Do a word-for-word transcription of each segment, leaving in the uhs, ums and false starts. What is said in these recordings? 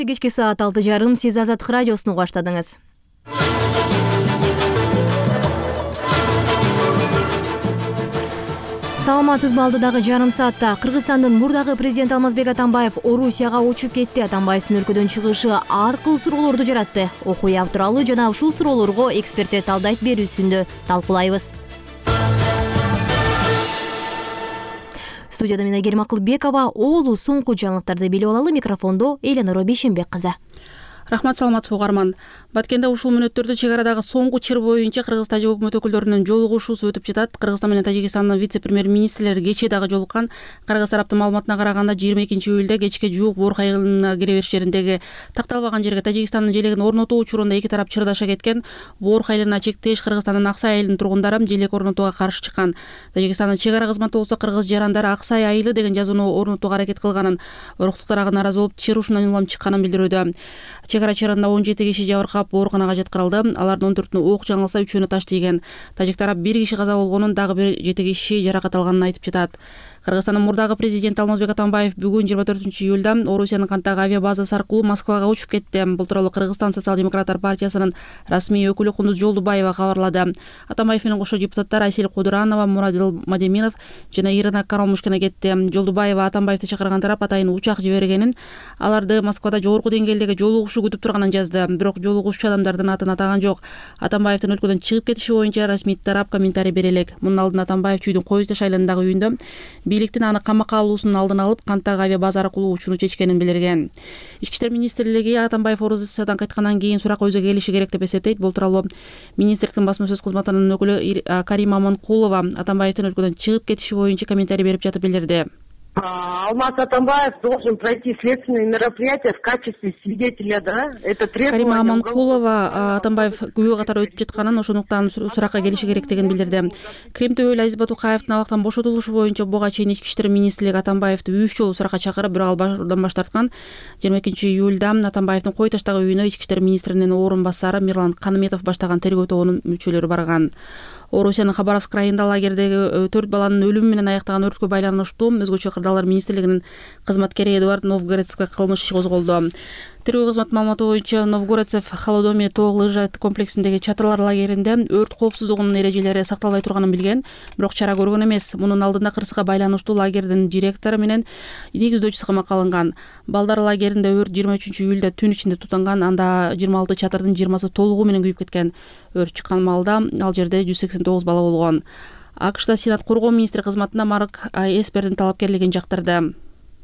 Кечки саат алты жарым сиз Азаттык радиосуну баштадыңыз. Саламатсызбы, алдыдагы жарым саатта Кыргызстандын мурдагы президенти Алмазбек Атамбаев Орусияга учуп кетти. Атамбаевдин өлкөдөн чыгышы ар кыл суроолорду жаратты. Окуя тууралуу жана ушул суроолорго эксперттер талдайт берүүсүндө талкуулайбыз. Студияда мен Айгерим Акылбекова, оолу соңку жаңылыктарды билип алалы. Микрофондо Эленора Бейшенбек кызы. Рахмат, саламатсызбы угарман. Баткенде ушул мүнөттөрдө чек арадагы соңку чыр боюнча Кыргыз-Тажик өкмөт өкүлдөрүнүн жолугушуусу өтүп жатат. Кыргызстан менен Тажикстандын вице-премьер-министрлери кечээ дагы жолуккан. Кыргыз тараптын маалыматына караганда жыйырма экинчи июлда кечке жуук Боор айылына кире бериш жериндеги такталбаган жерге Тажикстандын желегин орнотуу учурунда эки тарап чырдаша кеткен. Боор айылына чектеш Кыргызстандын Аксай айылынын тургундары желек орнотууга каршы чыккан. Тажикстандын чек ара кызматы болсо кыргыз жарандары Аксай айылы деген жазууну орнотууга аракет кылганын, уруктуктарга нааразы болуп чыр ушунан улам чыкканын билдирүүдө. Чек ара чырында он жети киши жабыркап ооруканага жеткирилди. Алардын он төртүнө ок жаңылса, үчөөнө таш тийген. Тажик тарап бир киши каза болгонун, дагы бир жети киши жаракат алганын айтып жатат. Кыргызстандын мурдагы президенти Алмазбек Атамбаев бүгүн жыйырма төртүнчү июлда Орусиянын кантагы авиабазасы аркылуу Москвага учуп кетти. Бул тууралуу Кыргызстан социал-демократтар партиясынын расмий өкүлү Кундуз Жолдубаева кабарлады. Атамбаев менен кошо депутаттар Айсел Кудуранова, Мурадил Мадеминов жана Ирина Карамушкина кетти. Жолдубаева Атамбаевди чакырган тарап атайын учак жибергенин, аларды Москвада жогорку деңгээлдеги жолугушуу күтүп турганын жазды. Бирок жолугушчу адамдардын атын атаган жок. Атамбаевдин өлкөдөн чыгып кетиши боюнча расмий тарап комментарий бере элек. Мунун алдын Атамбаев чүйдүн Кой Таш айылындагы үйүндө бийликтин аны камакка алуусунун алдын алып, кантагы авиабаза аркылуу учууну чечкенин билдирген. Ички иштер министрлиги Атамбаев Орусиядан кайткандан кийин сурак өзү келиши керек деп эсептейт. Бул тууралуу министрликтин басма сөз кызматынын өкүлү Карима Аманкулова Атамбаевдин өлкөдөн чыгып кетиши боюнча комментарий берип жатып билдирди. Алмаз Атамбаев должен пройти следственные мероприятия в качестве свидетеля, да? Это требование. Карима Аманкулова Атамбаев күбө катары өтүп жатканын, ошондуктан суракка келиши керектигин билдирди. Крим төбөлү Азиз Батукаевдин абактан бошотулушу боюнча буга чейин ички иштер министрлиги Атамбаевди үч жолу суракка чакырып, бирок ал башдан баш тарткан. жыйырма экинчи июлда Атамбаевдин Кой Таштагы үйүнө ички иштер министринин орун басары Мирлан Каныметов баштаган тергөө тобунун мүчөлөрү барган. Орусиянын Хабаровск районунда лагердеги төрт баланын өлүмү менен аяктаган өрткө байланыштуу өзгөчө кырдаалар министрлигинин кызматкери Эдуард Новгородцевге кылмыш иши козголду. Тергөө кызматы маалыматы боюнча Новгородцев Холодоме тоо лыжа комплексиндеги чатырлар лагеринде өрт коопсуздугунун эрежелери сакталбай турганын билген, бирок чара көргөн эмес. Мунун алдында кырсыкка байланыштуу лагердин директору менен негиздөөчүсү камакка алынган. Балдар лагеринде өрт жыйырма үчүнчү июлда түн ичинде тутанган, анда жыйырма алты чатырдын жыйырмасы толугу менен күйүп кеткен. Өрт чыккан маалда ал жерде жүз сексен тогуз бала болгон. АКШда Сенат коргоо министри кызматына Марк Эспердин талапкерлигин жактырды.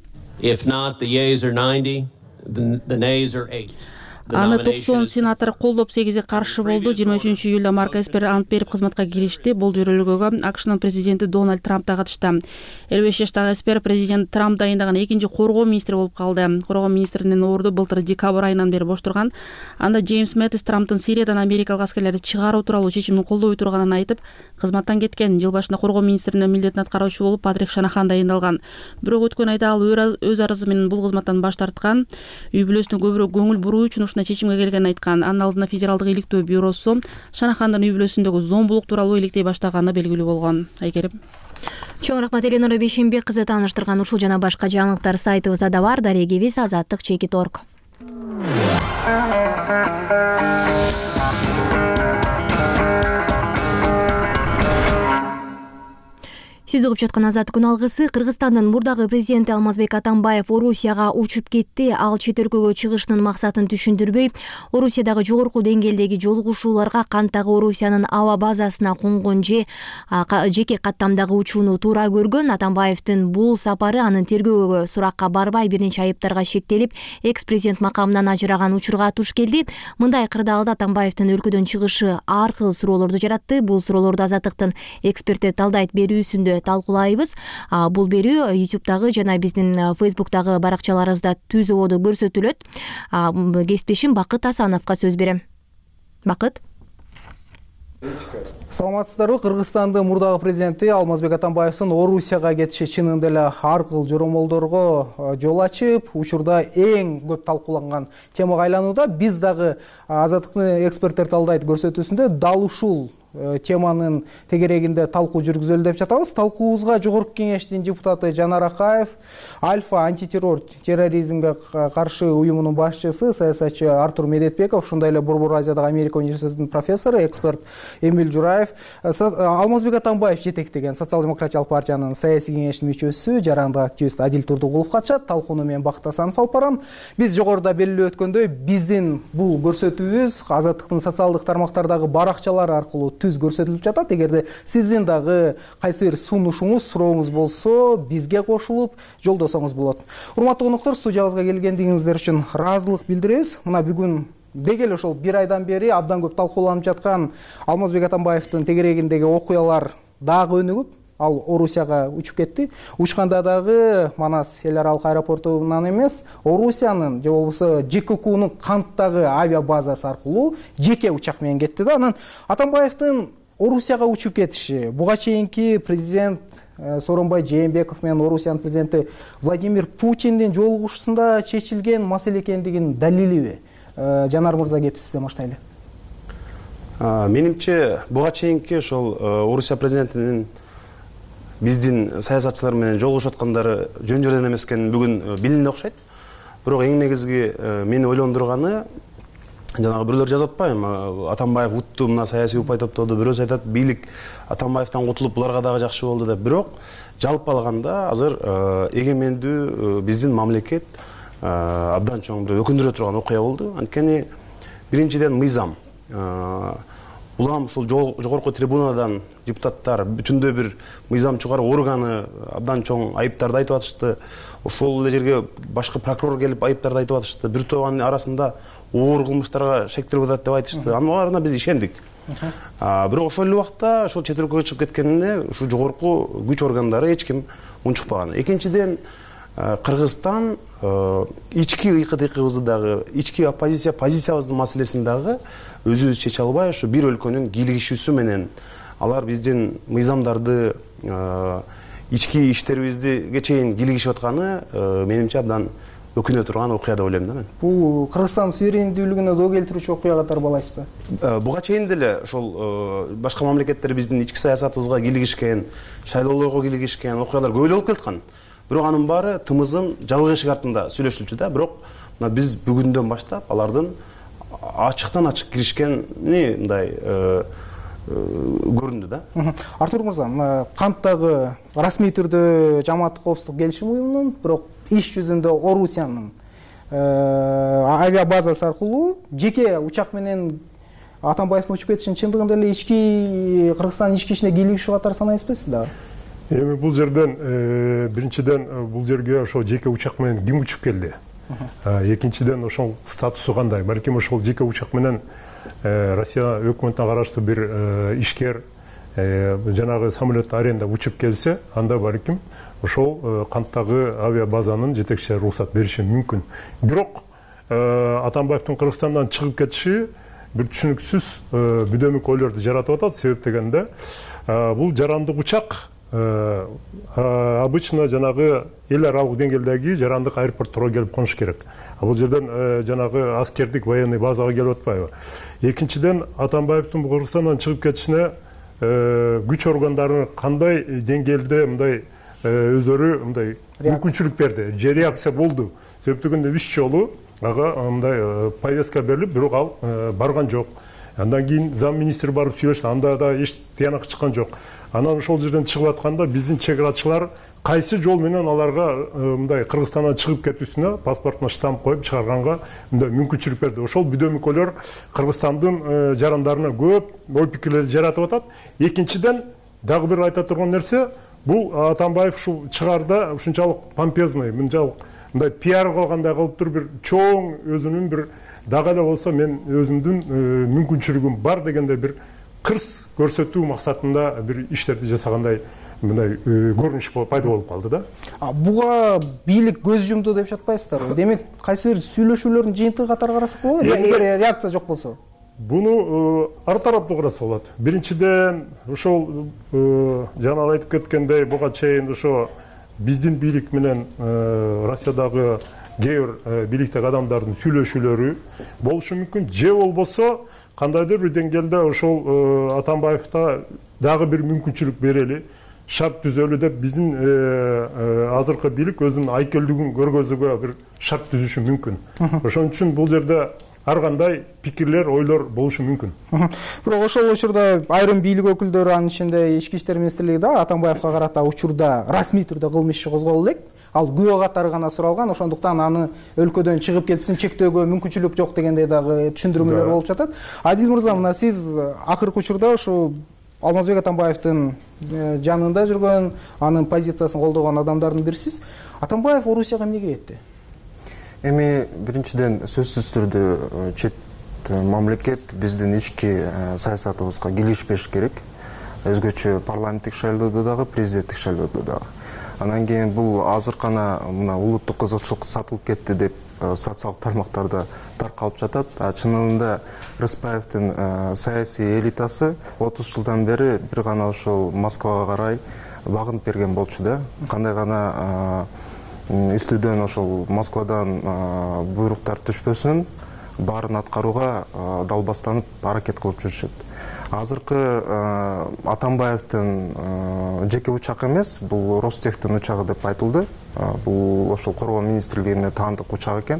If not, the yeas are ninety, the, the nays are eight. Аны токсон сенатор колдоп, сегизи каршы болду. жыйырма үчүнчү июлда Марк Эспер ант берип кызматка киришти. Бул жөрөлгөгө АКШнын президенти Дональд Трамп да катышты. элүү беш жаштагы Эспер президент Трамп дайындаган экинчи коргоо министри болуп калды. Коргоо министринин орду былтыр декабрь айынан бери бош турган. Анда Джеймс Мэттис Трамптын Сириядан америкалык аскерлерди чыгаруу тууралуу чечимин колдобой турганын айтып, кызматтан кеткен. Жыл башында коргоо министринин милдетин аткаруучу болуп Патрик Шанахан дайындалган. Бирок өткөн айда ал өз арызы менен бул кызматтан баш тарткан. Үй бүлөсүнө көбүрөөк көңүл буруу үчүн ушундай чечимге келгенин айткан. Анын алдында Федералдык иликтөө бюросу Шанахандын үй бүлөсүндөгү зомбулук тууралуу иликтей баштаганы белгилүү болгон. Айгерим. Чоң рахмат, Эленора Бейшенбек кызы. Тааныштырган ушул жана башка жаңылыктар сайтыбызда да бар. Дарегибиз азаттык чекит точка орг. Сиз угуп жаткан Азаттык күн алгысы. Кыргызстандын мурдагы президенти Алмазбек Атамбаев Орусияга учуп кетти. Ал чет өлкөгө чыгышынын максатын түшүндүрбөй, Орусиядагы жогорку деңгээлдеги жолугушууларга кантагы Орусиянын аба базасына конгон же жеке каттамдагы учууну туура көргөн. Атамбаевдин бул сапары анын тергөөгө суракка барбай бир нече айыптарга шектелип, экс-президент макамынан ажыраган учурга туш келди. Мындай кырдаалда Атамбаевдин өлкөдөн чыгышы ар кыл суроолорду жаратты. Бул суроолорду Азаттыктын эксперттер талдайт берүүсүндө талкуулайбыз. Бул берүү ютубтагы жана биздин фейсбуктагы баракчаларыбызда түз ободо көрсөтүлөт. Кесиптешим Бакыт Асановго сөз берем. Бакыт. Саламатсыздарбы? Кыргызстандын мурдагы президенти Алмазбек Атамбаевдин Орусияга кетиши чынында эле ар кыл жоромолдорго жол ачып, учурда эң көп талкууланган темага айланууда. Биз дагы Азаттыктын эксперттер талдайт көрсөтүүсүндө дал ушул теманын тегерегинде талкуу жүргүзөлү деп жатабыз. Талкуубузга Жогорку Кеңештин депутаты Жанар Акаев, Альфа антитеррор терроризмге каршы уюмунун башчысы саясатчы Артур Медетбеков, ушундай эле Борбор Азиядагы Америка университетинин профессору, эксперт Эмиль Жураев, Алмазбек Атамбаев жетектеген Социал-демократиялык партиянын саясий кеңешинин мүчөсү, жарандык активист Адил Турдугулов катышат. Талкууну мен Бакыт Асанов алып барам. Биз жогоруда белгилеп өткөндөй, биздин бул көрсөтүүбүз Азаттыктын социалдык тармактардагы баракчалары аркылуу түз көрсөтүлүп жатат. Эгерде сиздин дагы кайсы бир сунушуңуз, сурооңуз болсо, бизге кошулуп жолдосоңуз болот. Урматтуу конуктар, студиябызга келгендигиңиздер үчүн ыраазылык билдиребиз. Мына бүгүн деги эле ошол бир айдан бери абдан көп талкууланып жаткан Алмазбек Атамбаевдин тегерегиндеги окуялар дагы өнүгүп, ал Орусияга учуп кетти. Учканда дагы Манас эл аралык аэропортунан эмес, Орусиянын же болбосо Ж К Кнун Канттагы авиа базасы аркылуу жеке учак менен кетти да. Анан Атамбаевдин Орусияга учуп кетиши буга чейинки президент Сооронбай Жээнбеков менен Орусиянын президенти Владимир Путиндин жолугушуусунда чечилген маселе экендигин далилиби? Жанар мырза, кеп сизден баштайлы. Менимче буга чейинки ошол Орусия президентинин биздин саясатчылар менен жолугушуп аткандары жөн жөрдөн эмес экенин бүгүн билине окшойт. Бирок эң негизги мени ойлондурганы, жанагы бирөөлөр жазып атпайбы, Атамбаев утту, мына саясий упай топтоду, бирөөсү айтат бийлик Атамбаевден кутулуп буларга дагы жакшы болду деп. Бирок жалпы алганда азыр эгемендүү биздин мамлекет абдан чоң бир өкүндүрө турган окуя болду. Анткени биринчиден мыйзам. Улам ушул жогорку трибунадан депутаттар бүтүндөй бир мыйзам чыгаруу органы абдан чоң айыптарды айтып атышты. Ошол эле жерге башкы прокурор келип айыптарды айтып атышты. Бир топ анын арасында оор кылмыштарга шектелип атат деп айтышты. Анын баарына биз ишендик. Бирок ошол эле убакта ошол чет өлкөгө чыгып кеткенине ушу жогорку күч органдары эч ким унчукпаган. Экинчиден, Кыргызстан ички ыйкы-тыйкыбызды дагы, ички оппозиция позициябыздын маселесин дагы өзүбүз чече албай, ушу бир өлкөнүн кийлигишүүсү менен алар биздин мыйзамдарды, ички иштерибизге чейин кийлигишип атканы менимче абдан өкүнө турган окуя деп ойлойм да мен. Бул Кыргызстан суверендүүлүгүнө доо келтирүүчү окуя катары балайсызбы? Буга чейин деле ошол башка мамлекеттер биздин ички саясатыбызга кийлигишкен, шайлоолорго кийлигишкен окуялар көп эле болуп келаткан. Бирок анын баары тымызын жабык эшик артында сүйлөшүлчү да. Бирок мына биз бүгүндөн баштап алардын ачыктан ачык киришкени мындай көрүндү да. Артур мырза, Канттагы расмий түрдө Жамааттык коопсуздук келишим уюмунун, бирок иш жүзүндө Орусиянын авиа базасы аркылуу жеке учак менен Атамбаевдин учуп кетишин чындыгында эле ички Кыргызстандын ички ишине кийлигишүү катары санайсызбы дагы? Эми бул жерден биринчиден бул жерге ошол жеке учак менен ким учуп келди? Экинчиден ошол статусу кандай? Балким ошол жеке учак менен Россия өкмөтүнө караштуу бир ишкер жанагы самолет аренда учуп келсе, анда балким ошол Канттагы авиа базанын жетекчилери уруксат бериши мүмкүн. Бирок Атамбаевдин Кыргызстандан чыгып кетиши бир түшүнүксүз бүдөмүк ойлорду жаратып атат. Себеп дегенде бул жарандык учак обычно жанагы эл аралык деңгээлдеги жарандык аэропортторго келип конуш керек. А бул жерден жанагы аскердик военный базага келип атпайбы? Экинчиден, Атамбаевдин Кыргызстандан чыгып кетишине күч органдары кандай деңгээлде мындай өздөрү мындай мүмкүнчүлүк берди, же реакция болду. Себеп дегенде үч жолу ага мындай повестка берилип, бирок ал барган жок. Андан кийин зам министр барып сүйлөштү, анда да эч тыянак чыккан жок. Анан ошол жерден чыгып атканда биздин чек арачылар кайсы жол менен аларга мындай Кыргызстандан чыгып кетүүсүнө паспортуна штамп коюп чыгарганга мындай мүмкүнчүлүк берди. Ошол бүдөмүк ойлор Кыргызстандын жарандарына көп ой пикирлерди жаратып атат. Экинчиден, дагы бир айта турган нерсе, бул Атамбаев ушул чыгарда ушунчалык помпезный, мынчалык мындай пиар кылгандай кылыптыр, бир чоң өзүнүн бир дагы эле болсо мен өзүмдүн мүмкүнчүлүгүм бар дегенде бир кырс көрсөтүү максатында бир иштерди жасагандай мындай көрүнүш пайда болуп калды да. Буга бийлик көз жумду деп жатпайсыздарбы? Демек, кайсы бир сүйлөшүүлөрдүн жыйынтыгы катары карасак болобу? Эгер реакция жок болсо? Буну ар тараптуу караса болот. Биринчиден, ошол жана айтып кеткендей, буга чейин ошо биздин бийлик менен Россиядагы кээ бир бийликтеги адамдардын сүйлөшүүлөрү болушу мүмкүн. Же болбосо кандайдыр бир деңгээлде ошол Атамбаевка дагы бир мүмкүнчүлүк берели, шарт түзөлү деп биздин азыркы бийлик өзүнүн айкелдигин көргөзүүгө бир шарт түзүшү мүмкүн. Ошон үчүн бул жерде ар кандай пикирлер, ойлор болушу мүмкүн. Бирок ошол учурда айрым бийлик өкүлдөрү, анын ичинде Ички иштер министрлиги да Атамбаевка карата учурда расмий түрдө кылмыш иши козголду элек. Ал күбө катары гана суралган, ошондуктан аны өлкөдөн чыгып кетишин чектөөгө мүмкүнчүлүк жок дегендей дагы түшүндүрмөлөр болуп жатат. Адил мырза, мына сиз акыркы учурда ушу Алмазбек Атамбаевдин жанында жүргөн, анын позициясын колдогон адамдардын бирисиз. Атамбаев Орусияга эмнеге кетти? Эми биринчиден сөзсүз түрдө чет мамлекет биздин ички саясатыбызга килишпеш керек. Өзгөчө парламенттик шайлоодо дагы, президенттик шайлоодо дагы. Анан кийин бул азыр гана мына улуттук кызыкчылык сатылып кетти деп социалдык тармактарда таркалып жатат. А чынында Рыспаевдин саясий элитасы отуз жылдан бери бир гана ошол Москвага карай багынып берген болчу да. Кандай гана үстүдөн ошол Москвадан буйруктар түшпөсүн, баарын аткарууга далбастанып аракет кылып жүрүшөт. Азыркы Атамбаевдин жеке учак эмес, бул Ростехтин учагы деп айтылды. Бул ошол коргоо министрлигине таандык учак экен.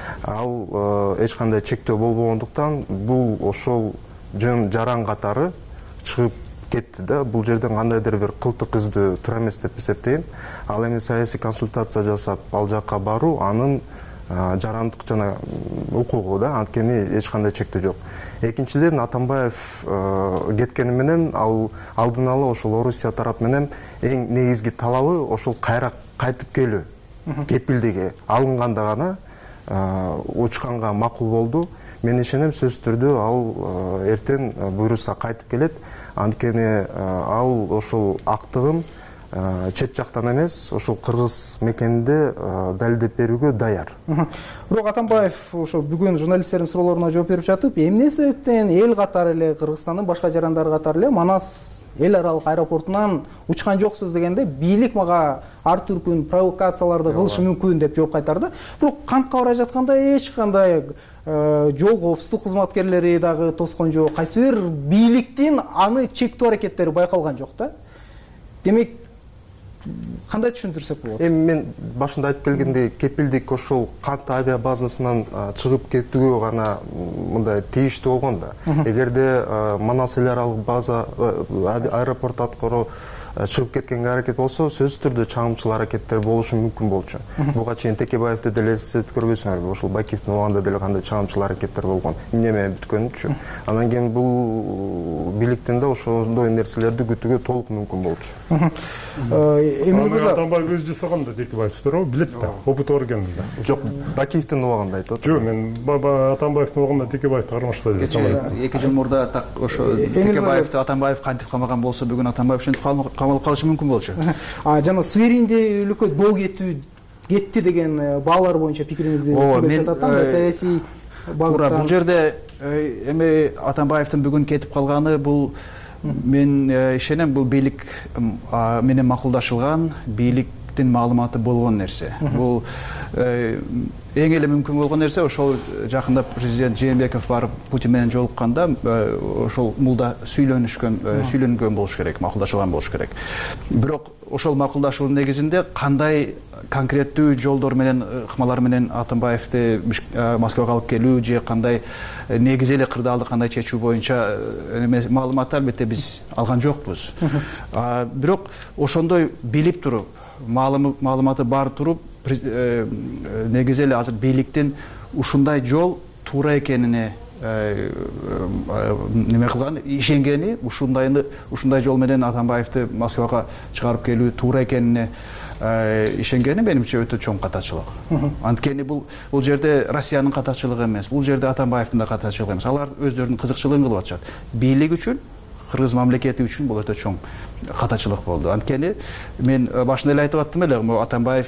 Ал эч кандай чектөө болбогондуктан бул ошол жөн жаран катары чыгып кетти да. Бул жерден кандайдыр бир кылтык издөө тура эмес деп эсептейм. Ал эми саясий консультация жасап ал жакка баруу анын жарандык жана укугу да, анткени эч кандай чектөө жок. Экинчиден Атамбаев кеткени менен ал алдын ала ошол Орусия тарап менен эң негизги талабы ошол кайра кайтып келүү кепилдиги алынганда гана учканга макул болду. Мен ишенем сөзсүз түрдө ал эртең буйруса кайтып келет. Анткени ал ошол актыгын чет жактан эмес, ошол кыргыз мекенинде далилдеп берүүгө даяр. Бирок Атамбаев ошо бүгүн журналисттердин суроолоруна жооп берип жатып, эмне себептен эл катары эле Кыргызстандын башка жарандары катары эле Манас эл аралык аэропортунан учкан жоксуз дегенде бийлик мага ар түркүн провокацияларды кылышы мүмкүн деп жооп кайтарды. Бирок кантка бара жатканда эч кандай жол коопсуздук кызматкерлери дагы тоскон жок. Кайсы бир бийликтин аны чектөө аракеттери байкалган жок да. Демек, кандай түшүндүрсөк болот? Эми мен башында айтып келгендей, кепилдик ошол кант авиа базасынан чыгып кетүүгө гана мындай тийиштүү болгон да. Эгерде Манас эл аралык база аэропорт аткаруу чыгып кеткенге аракет болсо, сөзсүз түрдө чагымчыл аракеттер болушу мүмкүн болчу. Буга чейин Текебаевди деле эсептеп көрбөйсүңөрбү, ошол Бакиевдин убагында деле кандай чагымчыл аракеттер болгон. Эмне менен бүткөнүчү. Анан кийин бул бийликтен да ошондой нерселерди күтүүгө толук мүмкүн болчу. Эми Атамбаев өзү жасаган да Текебаев туурабы, билет да, опыты бар экен да. Жок, Бакиевдин убагында айтып атам. Жок, мен Атамбаевдин убагында Текебаевди кармашпай жасаган. эки жыл мурда так ошо Текебаевди Атамбаев кантип камаган болсо, бүгүн Атамбаев ушинтип камалып калышы мүмкүн болчу. А жана суверенделиккө доо кетүү кетти деген баалар боюнча пикириңизди билдирип жатам. Саясий багыттан. Бул жерде эми Атамбаевдин бүгүн кетип калганы бул мен ишенем бул бийлик менен макулдашылган, бийликтин маалыматы болгон нерсе. Бул эң эле мүмкүн болгон нерсе ошол жакында президент Жээнбеков барып Путин менен жолукканда ошол мулда сүйлөнүшкөн, сүйлөнгөн болуш керек, макулдашылган болуш керек. Бирок ошол макулдашуунун негизинде кандай конкреттүү жолдор менен, ыкмалар менен Атамбаевди Москвага алып келүү же кандай негизи эле кырдаалды кандай чечүү боюнча маалыматты албетте биз алган жокпуз. Бирок ошондой билип туруп, маалыматы бар туруп, негизи эле азыр бийликтин ушундай жол туура экенине неме кылган, ишенгени, ушундайны ушундай жол менен Атамбаевди Москвага чыгарып келүү туура экенине ишенгени менимче өтө чоң катачылык. Анткени бул бул жерде Россиянын катачылыгы эмес, бул жерде Атамбаевдин да катачылыгы эмес. Алар өздөрүнүн кызыкчылыгын кылып атышат. Бийлик үчүн, кыргыз мамлекети үчүн бул өтө чоң катачылык болду. Анткени мен башында эле айтып аттым эле, Атамбаев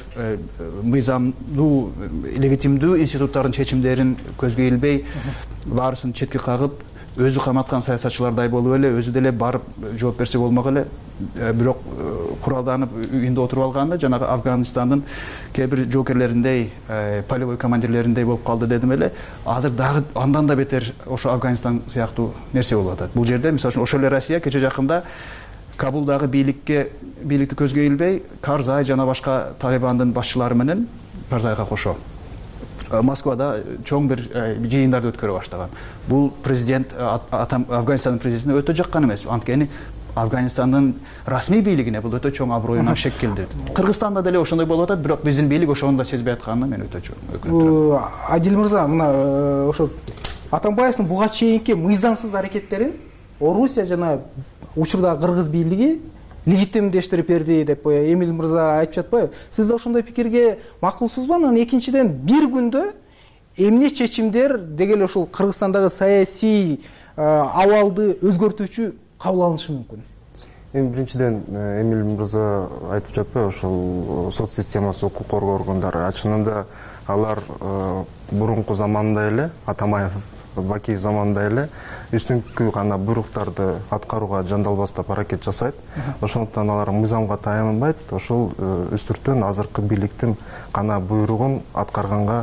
мыйзамдуу, легитимдүү институттардын чечимдерин көзгө илбей, баарысын четке кагып, өзү каматкан саясатчылардай болуп эле өзү деле барып жооп берсе болмок эле, бирок куралданып үйүндө отуруп алганда жанагы Афганистандын кээ бир жоокерлериндей, полевой командирлериндей болуп калды дедим эле. Азыр дагы андан да бетер ошо Афганистан сыяктуу нерсе болуп атат. Бул жерде мисалы үчүн ошол эле Россия кече жакында Кабулдагы бийликке бийликти көзгө илбей Карзай жана башка Талибандын башчылары менен Карзайга кошо Москвада чоң бир жыйындарды өткөрө баштаган. Бул президент Афганистандын президентине өтө жаккан эмес. Анткени Афганистандын расмий бийлигине бул өтө чоң аброюна шек келди. Кыргызстанда деле ошондой болуп атат, бирок биздин бийлик ошону да сезбей атканына мен өтө өкүнүп турам. Адил мырза, мына ошо Атамбаевдин буга чейинки мыйзамсыз аракеттерин Орусия жана учурдагы кыргыз бийлиги легитимдештирип берди деп Эмил мырза айтып жатпайбы? Сиз да ошондой пикирге макулсузбу? Анан экинчиден бир күндө эмне чечимдер дегеле ушул Кыргызстандагы саясий абалды өзгөртүүчү кабыл алынышы мүмкүн? Эми биринчиден Эмил мырза айтып жатпайбы, ошол сот системасы, укук коргоо органдары чынында алар мурунку заманда эле Атамбаев Бакиев заманында эле үстүңкү гана буйруктарды аткарууга жандалбастап аракет жасайт. Ошондуктан алар мыйзамга таянбайт, ошол үстүртөн азыркы бийликтин гана буйругун аткарганга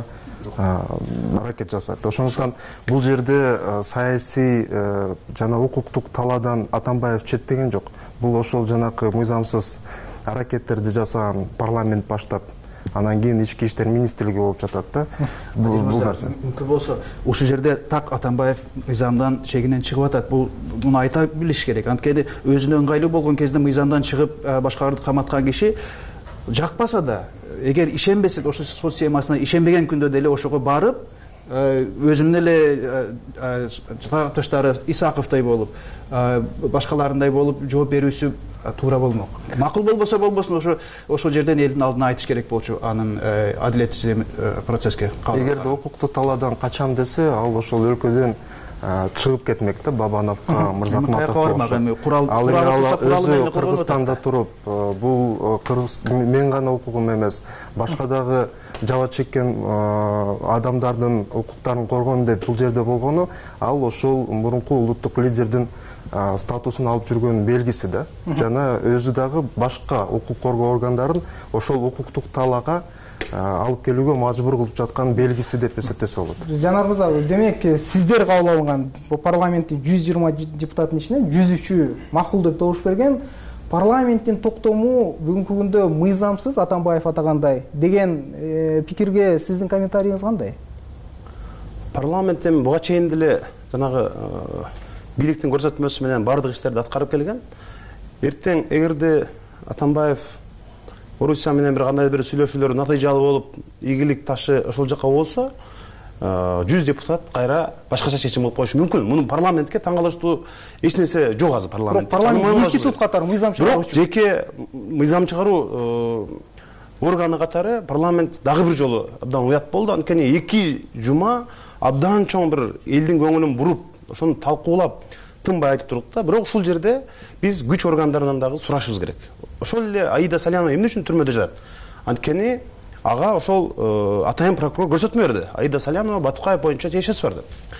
аракет жасайт. Ошондуктан бул жерде саясий жана укуктук талаадан Атамбаев четтеген жок. Бул ошол жанакы мыйзамсыз аракеттерди жасаган парламент баштап анан кийин ички иштер министрлиги болуп жатат да. Бул нерсе. Мүмкүн болсо ушул жерде так Атамбаев мыйзамдан чегинен чыгып атат. Бул муну айта билиш керек. Анткени өзүнө ыңгайлуу болгон кезде мыйзамдан чыгып башкаларды каматкан киши жакпаса да, эгер ишенбесе, ошо сот системасына ишенбеген күндө деле ошого барып, өзүнүн эле тарапташтары Исаковдой болуп, башкаларындай болуп жооп берүүсү туура болмок. Макул болбосо болбосун, ошо ошол жерден элдин алдына айтыш керек болчу анын адилеттүү процесске кабыл. Эгерде укуктук талаадан качам десе, ал ошол өлкөдөн чыгып кетмек да, Бабановго, Мырзакматовго. Ал өзү Кыргызстанда туруп, бул мен гана укугум эмес, башка дагы жаба чеккен адамдардын укуктарын коргону деп бул жерде болгону, ал ошол мурунку улуттук лидердин статусун алып жүргөн белгиси да. Жана өзү дагы башка укук коргоо органдарын ошол укуктук талаага алып келүүгө мажбур кылып жаткан белгиси деп эсептесе болот. Жанар мырза, демек сиздер кабыл алган парламенттин жүз жыйырма депутаттын ичинен жүз үчү макул деп добуш берген. Парламенттин токтому бүгүнкү күндө мыйзамсыз Атамбаев атагандай деген пикирге сиздин комментарийиңиз кандай? Парламент эми буга чейин деле жанагы бийликтин көрсөтмөсү менен бардык иштерди аткарып келген. Эртең эгерде Атамбаев Орусия менен бир кандай бир сүйлөшүүлөр натыйжалуу болуп, ийгилик ташы ошол жака болсо, жүз депутат кайра башкача чечим кылып коюшу мүмкүн. Муну парламентке таң калыштуу эч нерсе жок азыр парламентте. Парламент институт катары мыйзам чыгаруу. Бирок жеке мыйзам чыгаруу органы катары парламент дагы бир жолу абдан уят болду. Анткени эки жума абдан чоң бир элдин көңүлүн буруп, ошону талкуулап, тынбай айтып туруп да. Бирок ушул жерде биз күч органдарынан дагы сурашыбыз керек. Ошол эле Аида Салянова эмне үчүн түрмөдө жатат? Анткени ага ошол атайын прокурор көрсөтмө берди. Аида Салянова Батукаев боюнча тиешеси барды.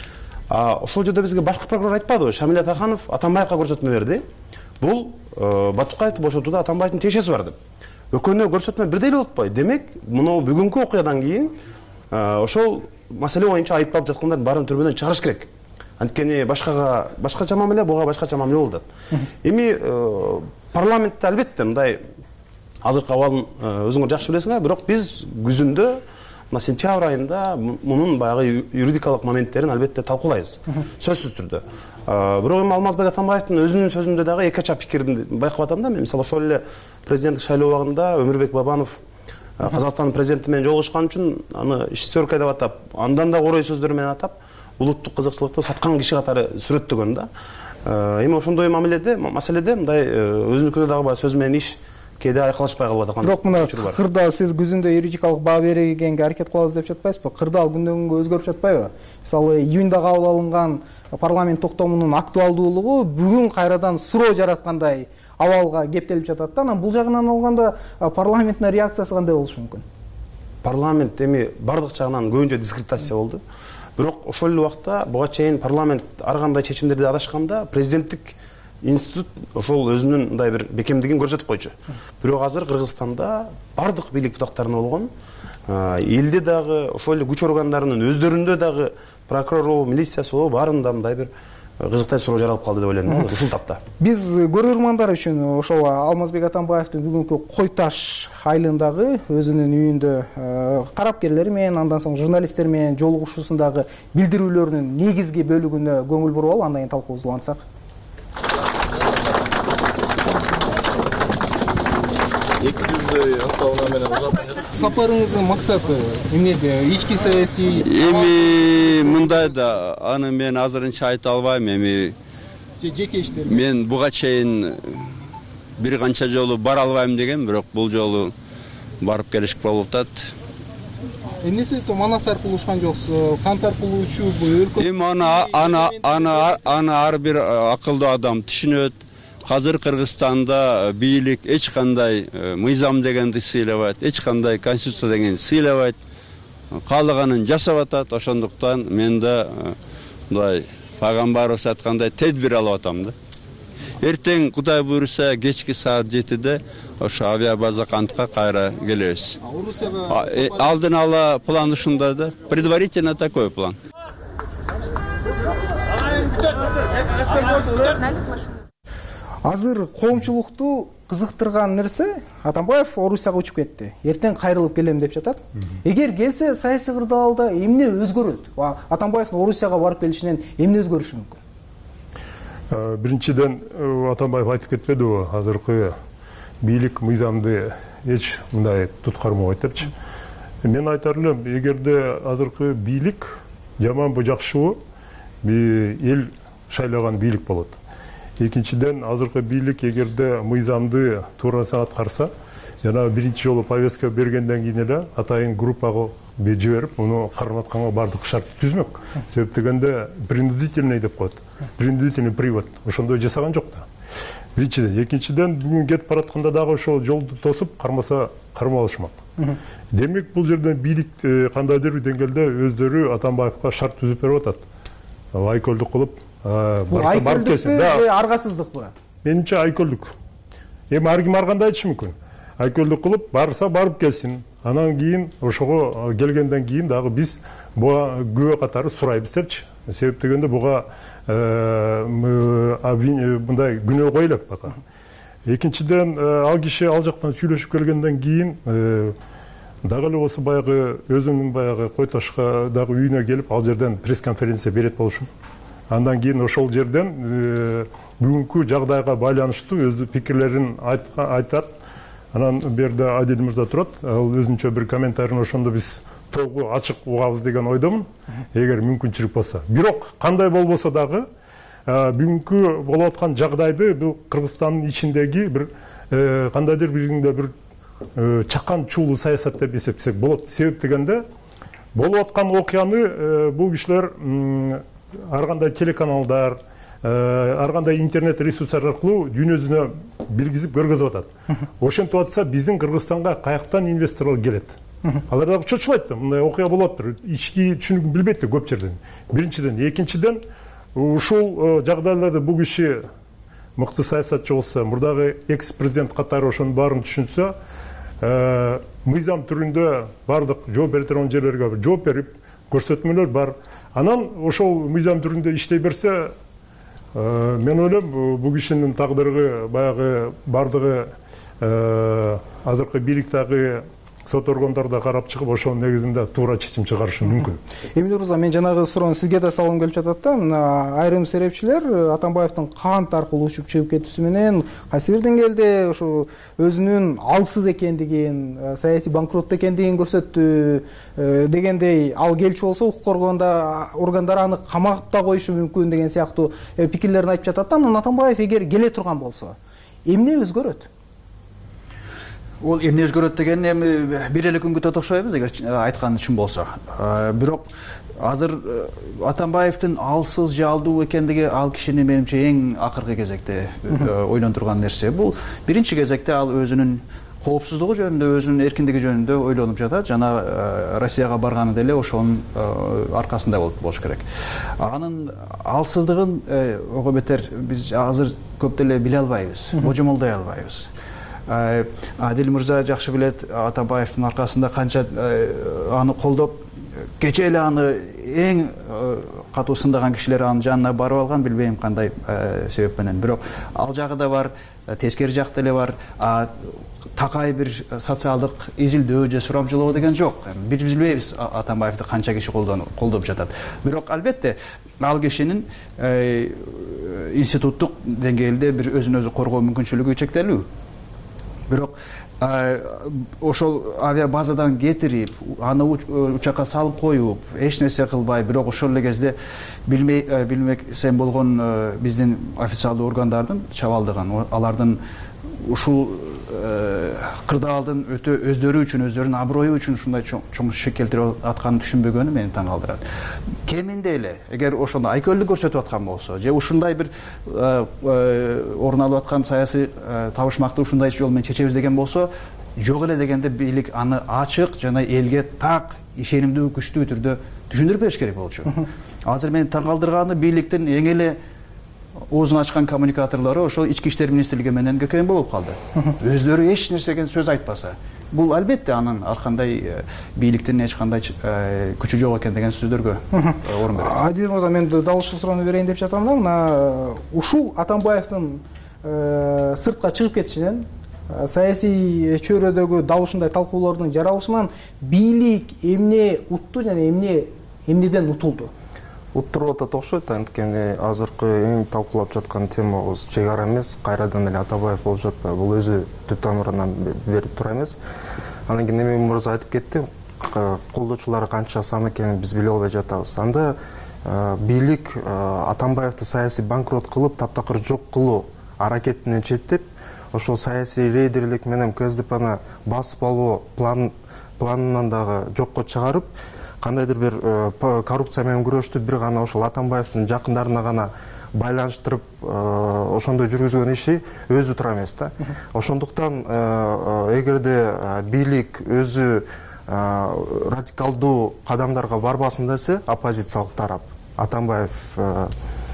А ошол жерде бизге башкы прокурор айтпадыбы? Шамиль Атаханов Атамбаевга көрсөтмө берди. Бул Батукаевди бошотууда Атамбаевдин тиешеси барды. Экөөнө көрсөтмө бирдей эле болуп атпайбы? Демек, мына бүгүнкү окуядан кийин ошол маселе боюнча айыпталып жаткандардын баарын түрмөдөн чыгарыш керек. Анткени башкага башкача мамиле, буга башкача мамиле болуп атат. Эми парламентте албетте мындай азыркы абалын өзүңөр жакшы билесиңер, бирок биз күзүндө, мына сентябрь айында мунун баягы юридикалык моменттерин албетте талкуулайбыз. Сөзсүз түрдө. Бирок эми Алмазбек Атамбаевдин өзүнүн сөзүндө дагы эки ача пикирин байкап атам да. Мен мисалы ошол эле президенттик шайлоо убагында Өмүрбек Бабанов Казакстандын президенти менен жолугушкан үчүн аны ишсөркө деп атап, андан да орой сөздөр менен атап, улуттук кызыкчылыкты саткан киши катары сүрөттөгөн да. Эми ошондой мамиледе, маселеде мындай өзүнүкүнө дагы баягы сөз менен иш кээде айкалашпай калып аткан. Бирок мына кырда сиз күзүндө юридикалык баа бергенге аракет кылабыз деп жатпайсызбы? Кырда ал күндөн күнгө өзгөрүп жатпайбы? Мисалы июнда кабыл алынган парламент токтомунун актуалдуулугу бүгүн кайрадан суроо жараткандай абалга кептелип жатат да. Анан бул жагынан алганда парламенттин реакциясы кандай болушу мүмкүн? Парламент эми бардык жагынан көбүнчө дискредитация болду. бирок ошол эле убакта буга чейин парламент ар кандай чечимдерди адашканда президенттик институт ошол өзүнүн мындай бир бекемдигин көрсөтүп койчу. Бирок азыр Кыргызстанда бардык бийлик бутактарына болгон элде дагы ошол эле күч органдарынын өздөрүндө дагы прокурор болобу, милициясы болобу баарында мындай бир кызыктай суроо жаралып калды деп ойлойм азыр ушул тапта. Биз көрөрмандар үчүн ошол Алмазбек Атамбаевдин бүгүнкү Кой Таш айылындагы өзүнүн үйүндө карапкерлер менен, андан соң журналисттер менен жолугушуусундагы билдирүүлөрүнүн негизги бөлүгүнө көңүл буруп алып, андан кийин талкуубузду улантсак. Сапарыңыздын максаты эмнеде? Ички саясий эми мындай да, аны мен азырынча айта албайм. Эми жеке иштер. Мен буга чейин бир канча жолу бара албайм деген, бирок бул жолу барып келишик болуп атат. Эмне себептен Манас аркылуу учкан жоксуз? Кант аркылуу учуп, өлкө Эми аны аны аны аны ар бир акылдуу адам түшүнөт. Hazır Kırgızstan'da birlik hiç kanday mizam degенди сыйлабайт, hiç kanday konstitusiya деген сыйлабайт. Каалаганын жасап атат. Ошондуктан мен да мындай пайгамбарыбыз айткандай тедбир алып атам да. Эртең Кудай буйруса кечки саат жетиде ошо авиабаза Кантка кайра келебиз. Алдын ала план ушундай да. Предварительно такой план. Азыр коомчулукту кызыктырган нерсе, Атамбаев Орусияга учуп кетти. Эртең кайрылып келем деп жатат. Эгер келсе, саясий кырдаалда эмне өзгөрөт? Атамбаевдин Орусияга барып келишинен эмне өзгөрүшү мүмкүн? Биринчиден Атамбаев айтып кетпедиби, азыркы бийлик мыйзамды эч мындай туткармабайт депчи. Мен айтар элем, эгерде азыркы бийлик жаманбы жакшыбы, эл шайлаган бийлик болот. Экинчиден, азыркы бийлик эгерде мыйзамды туурасынан аткарса, жана биринчи жолу повестка бергенден кийин эле атайын группага жиберип, муну карматканга бардык шарт түзмөк. Себеп дегенде принудительный деп коет. Принудительный привод. Ошондой жасаган жок да. Биринчиден, экинчиден, бүгүн кетип баратканда дагы ошол жолду тосуп, кармаса кармап алышмак. Демек, бул жерде бийлик кандайдыр бир деңгээлде өздөрү Атамбаевга шарт түзүп берип атат. Айкөлдүк кылып, айкөлдүкпү, аргасыздыкпы? Менимче айкөлдүк. Эми ар ким ар кандай айтышы мүмкүн. Айкөлдүк кылып, барса барып келсин. Анан кийин ошого келгенден кийин дагы биз буга күбө катары сурайбыз депчи. Себеп дегенде буга мындай күнөө коюлат бака. Экинчиден, ал киши ал жактан сүйлөшүп келгенден кийин дагы эле болсо баягы өзүнүн баягы Кой Ташка дагы үйүнө келип, ал жерден пресс-конференция берет болушум. Андан кийин ошол жерден бүгүнкү жагдайга байланыштуу өз пикирлерин айтат. Анан берде Адил Мырза турат, ал өзүнчө бир комментарийин ошондо биз толугу ачык угабыз деген ойдомун, эгер мүмкүнчүлүк болсо. Бирок кандай болбосо дагы бүгүнкү болуп аткан жагдайды бул Кыргызстандын ичиндеги бир кандайдыр биринде бир чакан чуулуу саясат деп эсептесек болот. Себеп дегенде болуп аткан окуяны бул кишилер ар кандай телеканалдар, ар кандай интернет ресурстар аркылуу дүйнө жүзүнө билгизип көргөзүп атат. Ошентип атса биздин Кыргызстанга каяктан инвесторлор келет? Алар дагы чочулайт да, мындай окуя болуп атыр. Ички түшүнүгүн билбейт да көп жерден. Биринчиден, экинчиден, ушул жагдайларда бул киши мыкты саясатчы болсо, мурдагы экс-президент катары ошонун баарын түшүнсө, мыйзам түрүндө бардык жооп бере турган жерлерге жооп берип, көрсөтмөлөр бар. Анан ошол мыйзам түрүндө иштей берсе, мен ойлойм, бул кишинин тагдыры баягы бардыгы азыркы бийликтеги сот органдарда карап чыгып, ошонун негизинде туура чечим чыгарышы мүмкүн. Эмне Мырза, мен жанагы суроону сизге да салгым келип жатат да. Айрым серепчилер Атамбаевдин Кант аркылуу учуп чыгып кетүүсү менен кайсы бир деңгээлде ошо өзүнүн алсыз экендигин, саясий банкрот экендигин көрсөттү дегендей, ал келчү болсо укук органдары аны камап да коюшу мүмкүн деген сыяктуу пикирлерин айтып жатат да. Анан Атамбаев эгер келе турган болсо, эмне өзгөрөт? Ол эмне өзгөрөт деген эми бир эле күнгө тотошпойбуз, эгер айткан чын болсо. Бирок азыр Атамбаевдин алсыз жалдуу экендиги ал кишини менимче эң акыркы кезекте ойлондурган нерсе. Бул биринчи кезекте ал өзүнүн коопсуздугу жөнүндө, өзүнүн эркиндиги жөнүндө ойлонуп жатат жана Россияга барганы деле ошонун аркасында болуш керек. Анын алсыздыгын ого бетер биз азыр көп деле биле албайбыз, божомолдой албайбыз. Адил мырза жакшы билет, Атамбаевдин аркасында канча аны колдоп, кече эле аны эң катуу сындаган кишилер анын жанына барып алган, билбейм кандай себеп менен. Бирок ал жагы да бар, тескери жак деле бар. Такай бир социалдык изилдөө же сурамжылоо деген жок. Биз билбейбиз Атамбаевди канча киши колдоп жатат. Бирок албетте ал кишинин институттук деңгээлде бир өзүн өзү коргоо мүмкүнчүлүгү чектелүү. Бирок ошол авиабазадан кетирип, аны учакка салып коюп, эч нерсе кылбай, бирок ошол эле кезде билмей билмесем болгон биздин официалдуу органдардын чабалдыгын, алардын ушул кырдаалдын өтө өздөрү үчүн, өздөрүнүн аброю үчүн ушундай чоң шек келтирип атканын түшүнбөгөнү мени таң калтырат. Кеминде эле, эгер ошондо айкөлдүк көрсөтүп аткан болсо, же ушундай бир орун алып аткан саясий табышмакты ушундай жол менен чечебиз деген болсо, жок эле дегенде бийлик аны ачык жана элге так, ишенимдүү, күчтүү түрдө түшүндүрүп бериш керек болчу. Азыр мени таң калтырганы бийликтин эң эле оозун ачкан коммуникаторлору ошол ички иштер министрлиги менен ККМ болуп калды. Өздөрү эч нерсеге сөз айтпаса, бул албетте анын ар кандай бийликтин эч кандай күчү жок экен деген сөздөргө орун берет. Адил мырза, мен дал ушул суроону берейин деп жатам да, мына ушул Атамбаевдин сыртка чыгып кетишинен, саясий чөйрөдөгү дал ушундай талкуулордун жаралышынан бийлик эмне утту жана эмне эмнеден утулду? Уттуруп атат окшойт, анткени азыркы эң талкуулап жаткан темабыз чек ара эмес, кайрадан эле Атамбаев болуп жатпайбы. Бул өзү түп тамырынан берип тура эмес. Анан кийин эми мырза айтып кетти, колдоочулары канча сан экенин биз биле албай жатабыз. Анда бийлик Атамбаевди саясий банкрот кылып, таптакыр жок кылуу аракетинен четтеп, ошол саясий рейдерлик менен КСДПны басып алуу планынан дагы жокко чыгарып, кандайдыр бир коррупция менен күрөштү бир гана ошол Атамбаевдин жакындарына гана байланыштырып ошондой жүргүзгөн иши өзү тура эмес да. Ошондуктан эгерде бийлик өзү радикалдуу кадамдарга барбасын десе, оппозициялык тарап Атамбаевдин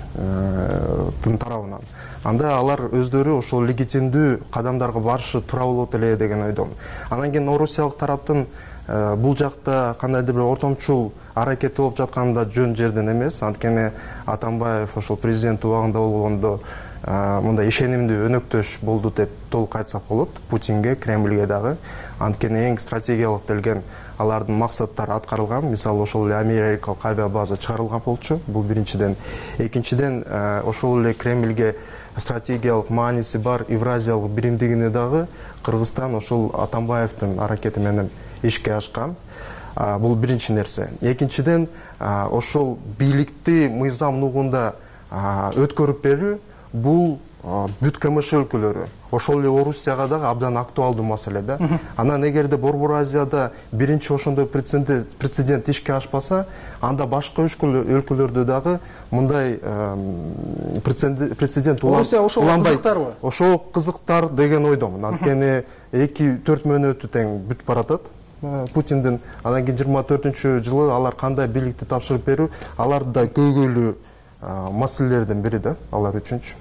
тарабынан, анда алар өздөрү ошол легитимдүү кадамдарга барышы тура болот эле деген ойдомун. Анан кийин орусиялык тараптын бул жакта кандайдыр бир ортомчул аракети болуп жатканы да жөн жерден эмес. Анткени Атамбаев ошол президент убагында болгондо мындай ишенимдүү өнөктөш болду деп толук айтсак болот Путинге, Кремльге дагы. Анткени эң стратегиялык делген алардын максаттары аткарылган. Мисалы ошол эле америкалык авиабаза чыгарылган болчу. Бул биринчиден. Экинчиден ошол эле Кремльге стратегиялык мааниси бар Евразиялык биримдигине дагы Кыргызстан ошол Атамбаевдин аракети менен ишке ашкан. Бул биринчи нерсе. Экинчиден ошол бийликти мыйзам нугунда өткөрүп берүү бул бүт КМШ өлкөлөрү, ошол эле Орусияга дагы абдан актуалдуу маселе да. Анан эгерде Борбор Азияда биринчи ошондой прецедент ишке ашпаса, анда башка өлкөлөрдө дагы мындай прецедент уланбайт. Ошол кызыктар деген ойдомун. Анткени эки төрт мөөнөтү тең бүтүп баратат Путиндин. Анан кийин жыйырма төртүнчү жылы алар кандай бийликти тапшырып берүү, алар да көйгөйлүү маселелерден бири да алар үчүнчү.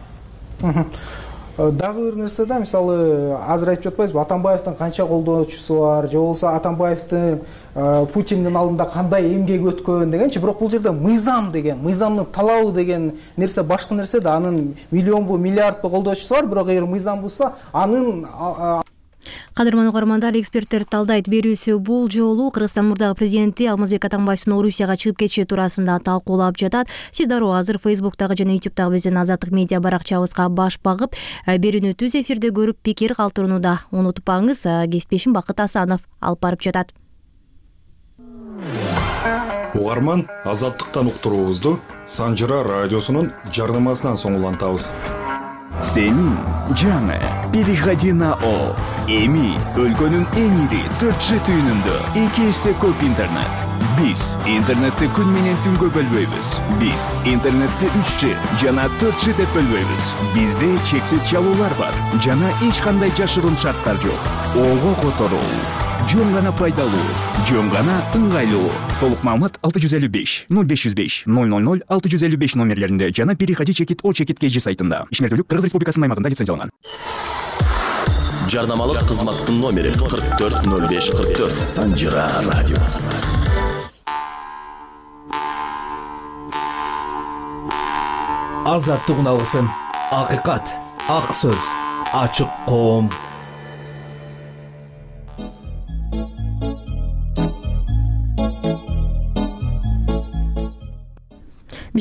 Дагы бир нерсе да, мисалы азыр айтып жатпайсызбы, Атамбаевдин канча колдоочусу бар, же болбосо Атамбаевдин Путиндин алдында кандай эмгек өткөн дегенчи, бирок бул жерде мыйзам деген, мыйзамдын талабы деген нерсе башка нерсе да. Анын миллионбу, миллиардбу колдоочусу бар, бирок эгер мыйзам бузса, анын Кадырман угармандар, эксперттер талдайт. Берүүсү бул жолу Кыргызстан мурдагы президенти Алмазбек Атамбаевдин Орусияга чыгып кетиши туурасында талкуулап жатат. Сиз дароо азыр Фейсбуктагы жана Ютубтагы биздин Азаттык медиа баракчабызга баш багып, берүүнү түз эфирде көрүп, пикир калтырууну да унутпаңыз. Кесиптешим Бакыт Асанов алып барып жатат. Угарман, Азаттыктан уктуруубузду Санжыра радиосунун жарнамасынан соң улантабыз. Сенин жаңы Переходина О. Эми өлкөнүн эң ири төрт жи түйүнүндө эки эсе көп интернет. Биз интернетти күн менен түнгө бөлбөйбүз. Биз интернетти үч жи жана төрт жи деп бөлбөйбүз. Бизде чексиз чалуулар бар жана эч кандай жашыруун шарттар жок. Ого которуу, жөн гана пайдалуу, жөн гана ыңгайлуу. Толук маалымат алты жүз элүү беш ноль беш жүз беш ноль ноль ноль алты жүз элүү беш номерлеринде жана Переходи чекит О чекит кей жи сайтында. Ишмердүүлүк Кыргыз Республикасынын аймагында лицензияланган. Жарнамалык кызматтын номери кырк төрт ноль беш кырк төрт. Санжира радиосу. Азаттык алгысын, акыйкат, ак сөз, ачык коом.